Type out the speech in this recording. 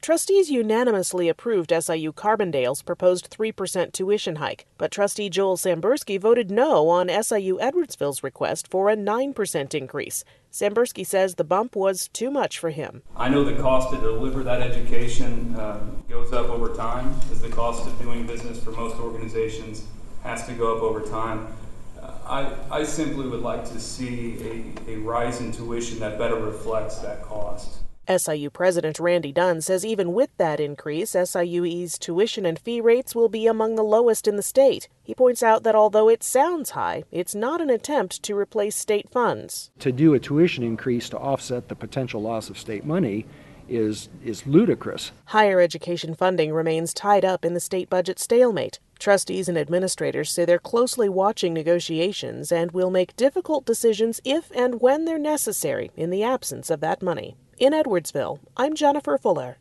Trustees unanimously approved SIU Carbondale's proposed 3% tuition hike, but trustee Joel Sambursky voted no on SIU Edwardsville's request for a 9% increase. Sambursky says the bump was too much for him. I know the cost to deliver that education goes up over time, as the cost of doing business for most organizations has to go up over time. I simply would like to see a rise in tuition that better reflects that cost. SIU President Randy Dunn says even with that increase, SIUE's tuition and fee rates will be among the lowest in the state. He points out that although it sounds high, it's not an attempt to replace state funds. To do a tuition increase to offset the potential loss of state money is ludicrous. Higher education funding remains tied up in the state budget stalemate. Trustees and administrators say they're closely watching negotiations and will make difficult decisions if and when they're necessary in the absence of that money. In Edwardsville, I'm Jennifer Fuller.